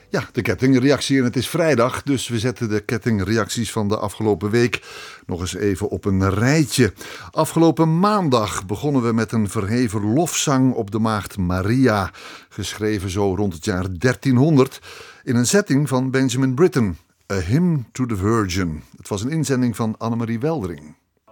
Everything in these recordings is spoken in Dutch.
Ja, de kettingreactie en het is vrijdag, dus we zetten de kettingreacties van de afgelopen week nog eens even op een rijtje. Afgelopen maandag begonnen we met een verheven lofzang op de maagd Maria, geschreven zo rond het jaar 1300 in een setting van Benjamin Britten, A Hymn to the Virgin. Het was een inzending van Annemarie Weldering.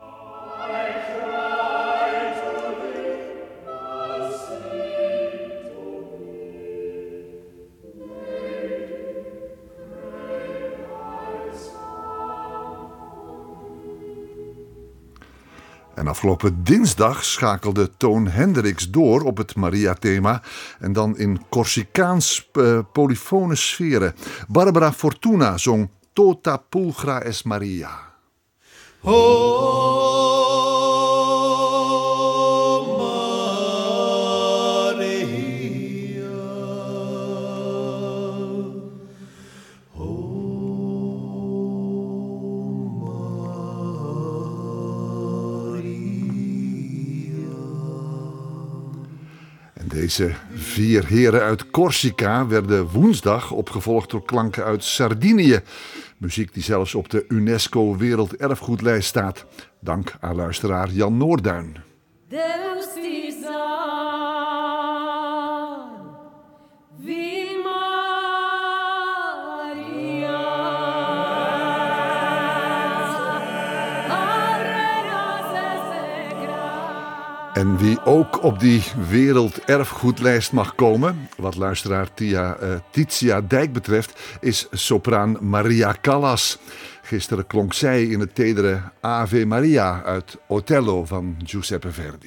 En afgelopen dinsdag schakelde Toon Hendricks door op het Maria-thema en dan in Corsicaans polyfone sferen. Barbara Fortuna zong Tota Pulchra es Maria. Deze 4 heren uit Corsica werden woensdag opgevolgd door klanken uit Sardinië. Muziek die zelfs op de UNESCO Werelderfgoedlijst staat. Dank aan luisteraar Jan Noorduin. En wie ook op die werelderfgoedlijst mag komen, wat luisteraar Titia Dijk betreft, is sopraan Maria Callas. Gisteren klonk zij in het tedere Ave Maria uit Otello van Giuseppe Verdi.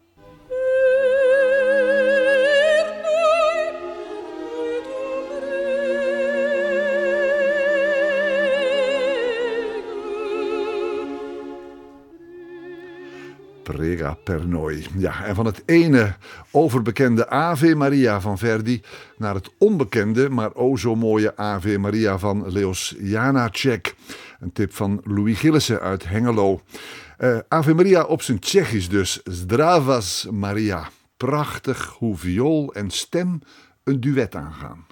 Prega per noi. Ja, en van het ene overbekende Ave Maria van Verdi naar het onbekende, maar o zo mooie Ave Maria van Leos Janáček. Een tip van Louis Gillissen uit Hengelo. Ave Maria op zijn Tsjechisch dus. Zdravas Maria. Prachtig hoe viool en stem een duet aangaan.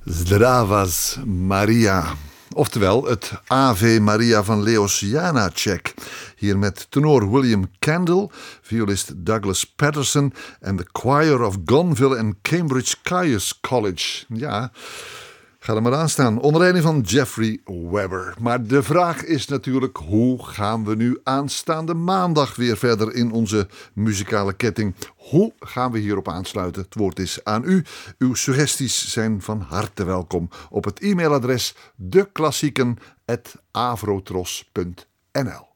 Zdravas Maria. Oftewel het Ave Maria van Leos Janáček. Hier met tenor William Kendall, violist Douglas Patterson en de Choir of Gonville en Cambridge Caius College. Ja, ga er maar aan staan. Onder leiding van Jeffrey Webber. Maar de vraag is natuurlijk, hoe gaan we nu aanstaande maandag weer verder in onze muzikale ketting? Hoe gaan we hierop aansluiten? Het woord is aan u. Uw suggesties zijn van harte welkom op het e-mailadres deklassieken@avrotros.nl.